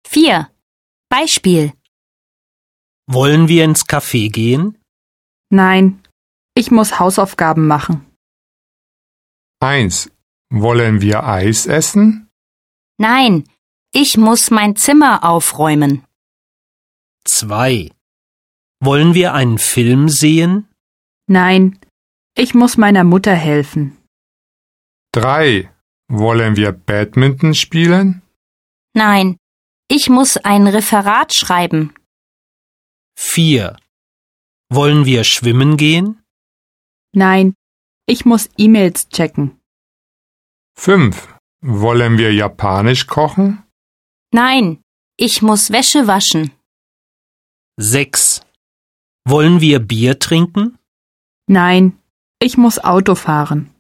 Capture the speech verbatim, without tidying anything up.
vier. Beispiel. Wollen wir ins Café gehen? Nein, ich muss Hausaufgaben machen. eins. Wollen wir Eis essen? Nein, ich muss mein Zimmer aufräumen. zwei. Wollen wir einen Film sehen? Nein, ich muss meiner Mutter helfen. drei. Wollen wir Badminton spielen? Nein, ich muss ein Referat schreiben. vier. Wollen wir schwimmen gehen? Nein, ich muss E-Mails checken. fünf. Wollen wir Japanisch kochen? Nein, ich muss Wäsche waschen. sechs. Wollen wir Bier trinken? Nein, ich muss Auto fahren.